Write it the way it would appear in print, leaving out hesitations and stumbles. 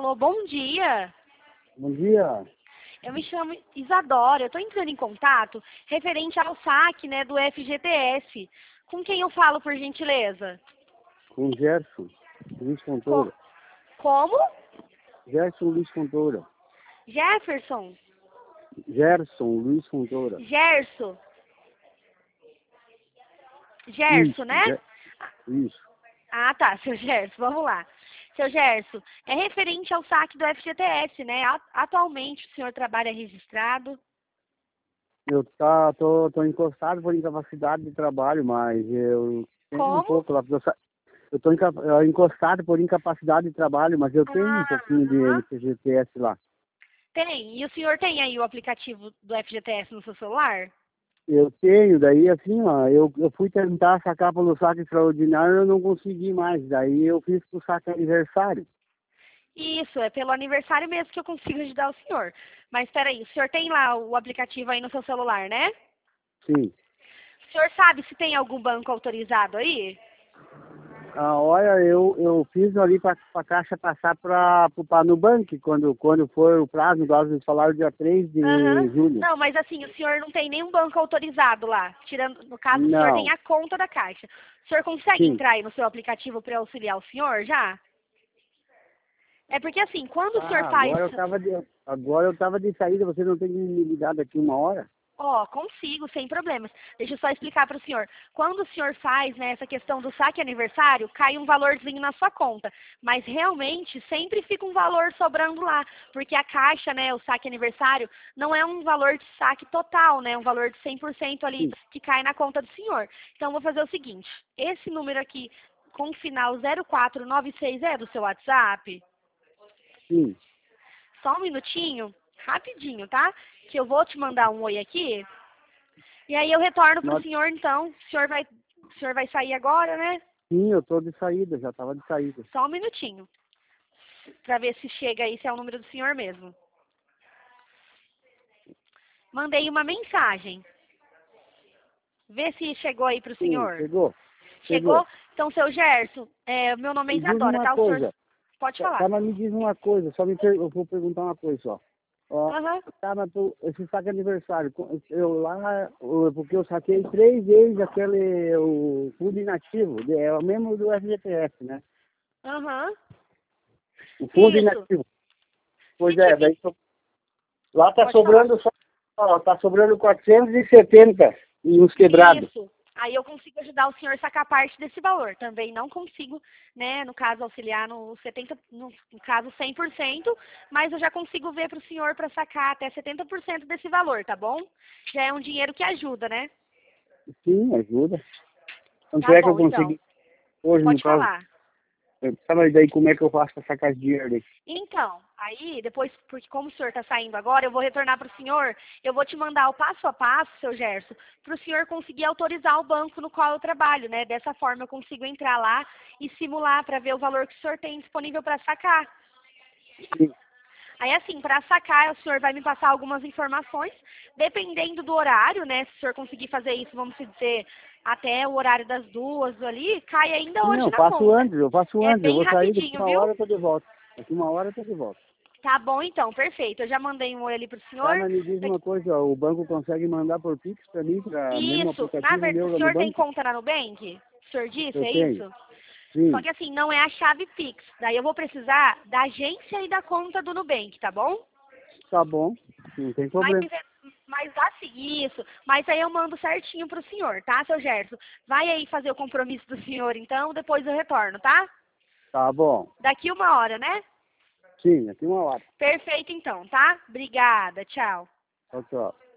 Alô, bom dia. Bom dia. Eu me chamo Isadora. Eu estou entrando em contato referente ao saque, né, do FGTS. Com quem eu falo, por gentileza? Com Gerson Luiz Fontoura. Como? Gerson Luiz Fontoura. Jefferson? Gerson Luiz Fontoura. Gerson? Gerson, Isso, né? isso. Ah, tá, seu Gerson, vamos lá. Seu Gerson, é referente ao saque do FGTS, né? Atualmente o senhor trabalha registrado? Eu tô encostado por incapacidade de trabalho, mas eu tenho um Como? pouco lá. Eu tô encostado por incapacidade de trabalho, mas eu tenho um pouquinho de Aham. FGTS lá. Tem. E o senhor tem aí o aplicativo do FGTS no seu celular? Eu tenho, daí assim, ó, eu fui tentar sacar pelo saque extraordinário, eu não consegui mais. Daí eu fiz pro saque aniversário. Isso, é pelo aniversário mesmo que eu consigo ajudar o senhor. Mas espera aí, o senhor tem lá o aplicativo aí no seu celular, né? Sim. O senhor sabe se tem algum banco autorizado aí? Olha, eu fiz ali para a Caixa passar para o Nubank, quando for o prazo, nós eles falaram dia 3 Aham. de julho. Não, mas assim, o senhor não tem nenhum banco autorizado lá. Tirando, no caso, o senhor tem Não, a conta da Caixa. O senhor consegue sim. entrar aí no seu aplicativo para auxiliar o senhor já? É porque assim, quando o senhor faz. Agora eu tava de saída, você não tem me ligado aqui uma hora? Ó, consigo, sem problemas. Deixa eu só explicar para o senhor. Quando o senhor faz, né, essa questão do saque aniversário, cai um valorzinho na sua conta. Mas realmente sempre fica um valor sobrando lá. Porque a caixa, né, o saque aniversário, não é um valor de saque total, né? Um valor de 100% ali Sim, que cai na conta do senhor. Então, eu vou fazer o seguinte. Esse número aqui, com o final 0496, é do seu WhatsApp? sim. Só um minutinho, rapidinho, tá? Que eu vou te mandar um oi aqui. E aí eu retorno para o Nós- senhor, então. O senhor vai sair agora, né? sim, eu tô de saída, já tava de saída. Só um minutinho. Para ver se chega aí, se é o número do senhor mesmo. Mandei uma mensagem. Vê se chegou aí para o Sim, senhor. chegou, Chegou? chegou. Então, seu Gerson, meu nome é Me diz Isadora, uma tá? O senhor coisa, pode falar. mas me diz uma coisa, eu vou perguntar uma coisa só. Ó, Aham. esse saque aniversário, eu lá, porque eu saquei 3 vezes o fundo inativo, é o mesmo do FGTS, né? Aham. O fundo Isso. inativo. Pois Que é, tipo... daí lá tá Pode falar. sobrando só, ó, tá sobrando 470 e uns quebrados. Isso. Aí eu consigo ajudar o senhor a sacar parte desse valor. Também não consigo, né, no caso, auxiliar no 70, no caso 100%, mas eu já consigo ver para o senhor para sacar até 70% desse valor, tá bom? Já é um dinheiro que ajuda, né? Sim, ajuda. Tanto Tá é que eu bom, então. consegui hoje, no Pode caso, falar. sabe daí como é que eu faço pra sacar esse dinheiro daí? Então, aí depois, porque como o senhor está saindo agora, eu vou retornar para o senhor, eu vou te mandar o passo a passo, seu Gerson, para o senhor conseguir autorizar o banco no qual eu trabalho, né? Dessa forma eu consigo entrar lá e simular para ver o valor que o senhor tem disponível para sacar. Sim, Aí, assim, para sacar, o senhor vai me passar algumas informações, dependendo do horário, né? Se o senhor conseguir fazer isso, vamos dizer, até o horário das 2 ali, cai ainda sim, hoje na conta. eu faço É antes, eu bem vou sair, daqui rapidinho, uma viu? hora eu tô de volta. Daqui uma hora eu tô de volta. Tá bom, então, perfeito. Eu já mandei um oi ali pro Tá, senhor. mas me diz uma coisa, ó, o banco consegue mandar por Pix pra mim, pra mesmo Isso, na aplicativo verdade, meu o lá no senhor tem banco? conta na Nubank? O senhor disse, Eu é tenho. isso? Só Sim, que assim, não é a chave Pix. Daí eu vou precisar da agência e da conta do Nubank, tá bom? tá bom, não tem Mas, problema. mas assim, isso. Mas aí eu mando certinho pro senhor, tá, seu Gerson? Vai aí fazer o compromisso do senhor, então, depois eu retorno, tá? Tá bom. Daqui uma hora, né? Sim, daqui uma hora. Perfeito, então, tá? Obrigada, tchau. Tchau, tchau.